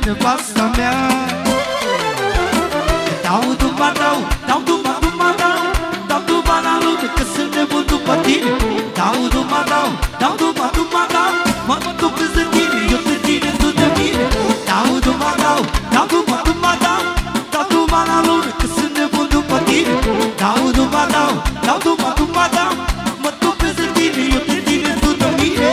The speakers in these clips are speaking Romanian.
nevasta mea. Dau duma, dau duma, duma, dau duma la lume, că sunt nebun după tine. Dau duma, dau duma, duma, mă topesc de tine, eu pe tine, tu de mine. Dau duma, dau duma, duma, dau duma la lume, că sunt nebun după tine. Dau duma, dau duma, duma, mă topesc de tine, eu pe tine, tu de mine.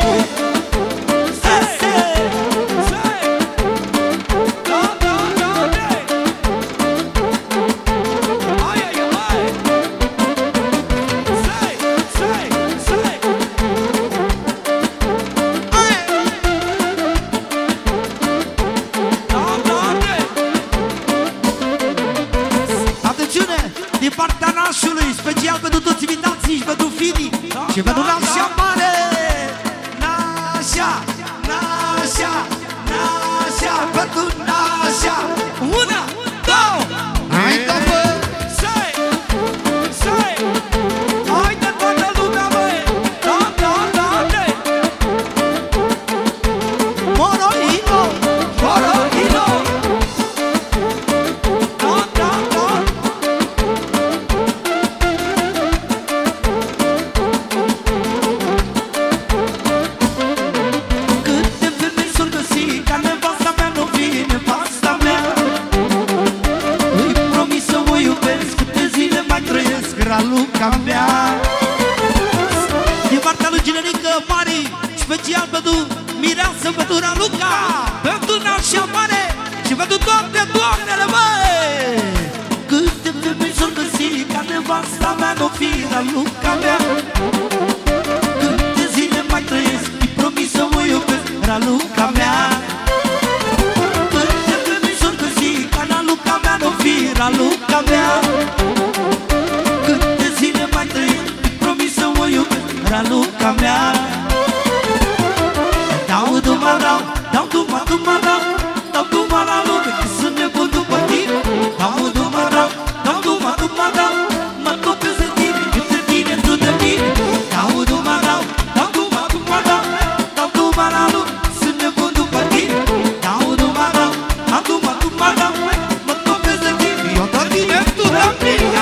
Din partea nașului, special pentru toți invitații și pentru Fini și pentru nașa mare. Nașa, nașa, nașa, pentru nașa. Una, două, hai da bă! Sai, sai, hai de toată lumea bă! Da, da, da, da! Morohino, Morohino! Raluca mea. Din partea lui Generică Mari, special pentru Mireasă, pentru Raluca, pentru nașa mare și pentru toate doamnele, măi. Câte femei s-or găsi ca nevasta mea n-o fi Raluca mea. Câte zile mai trăiesc, îi promis să mă iubesc, Raluca mea. Câte femei s-or găsi ca Raluca mea n-o fi Raluca mea. Raluca mea. Dau duma, dau duma, duma, dau duma la lume, că sunt nebun după tine. Dau duma, dau duma, duma, mă topesc de tine, eu de tine, tu de mine. Dau duma, dau duma, duma, dau duma la lume, sunt nebun după tine. Dau duma, dau duma, duma, mă topesc de tine, eu de tine, tu de mine.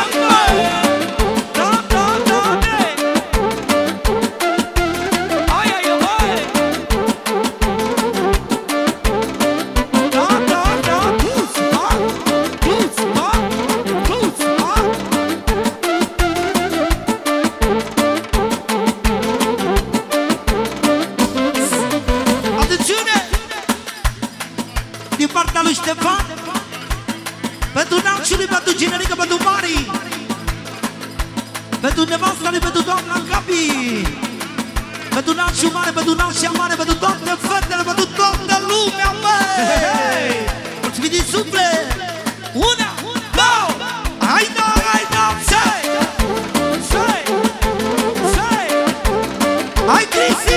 Din partea lui Ștefan, pentru nașului, pentru Generică, pentru Mari, pentru nevasta lui, pentru doamna Gabi, pentru nașul mare, pentru nașa mare, pentru toate fetele, pentru toată lumea, măi! Mulțumim din suflet! Una, două, hai da, sai! Sai! Sai! Hai, Cristi!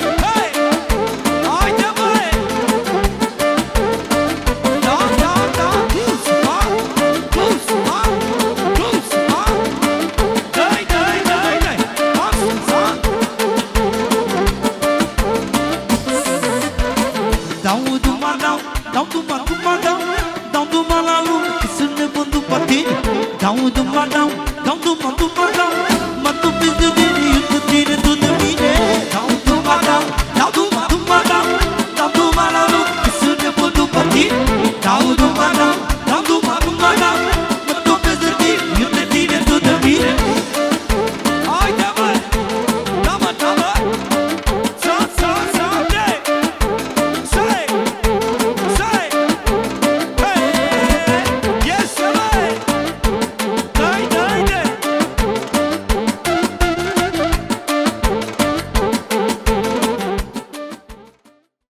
Dau duma, duma, dau duma la lume, că sunt nebun după tine. Dau duma, dau duma, duma, mă topesc de tine, eu de tine, tu de mine.